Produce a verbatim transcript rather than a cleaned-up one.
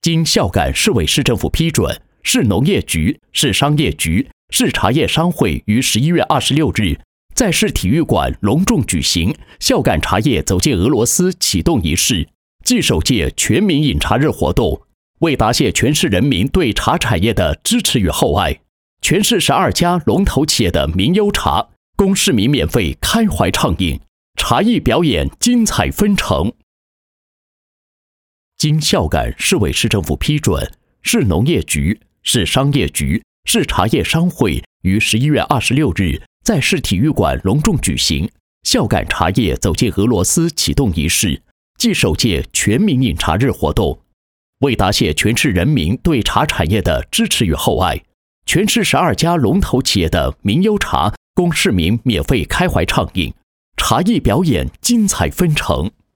经孝感市委市政府批准，市农业局、市商业局、市茶叶商会于十一月二十六日在市体育馆隆重举行孝感茶叶走进俄罗斯启动仪式暨首届全民饮茶日活动，为答谢全市人民对茶产业的支持与厚爱，全市十二家龙头企业的名优茶供市民免费开怀畅饮，茶艺表演精彩纷呈。经孝感市委市政府批准，市农业局、市商业局、市茶叶商会于十一月二十六日在市体育馆隆重举行孝感茶叶走进俄罗斯启动仪式暨首届全民饮茶日活动，为答谢全市人民对茶产业的支持与厚爱，全市十二家龙头企业的名优茶供市民免费开怀畅饮，茶艺表演精彩纷呈。